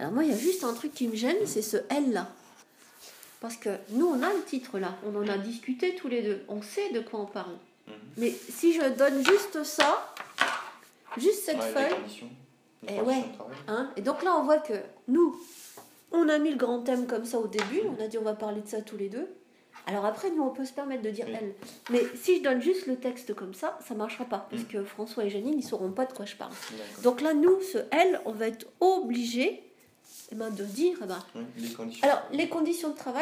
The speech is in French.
Alors moi, il y a juste un truc qui me gêne, c'est ce L là. Parce que nous, on a le titre là, on en a discuté tous les deux, on sait de quoi on parle. Mais si je donne juste ça, juste cette feuille, et donc là, on voit que nous, on a mis le grand thème comme ça au début, on a dit on va parler de ça tous les deux. Alors après, nous, on peut se permettre de dire L. Mais si je donne juste le texte comme ça, ça ne marchera pas. Parce que François et Janine, ils ne sauront pas de quoi je parle. Donc là, nous, ce L, on va être obligés de dire... les conditions. Alors, les conditions de travail,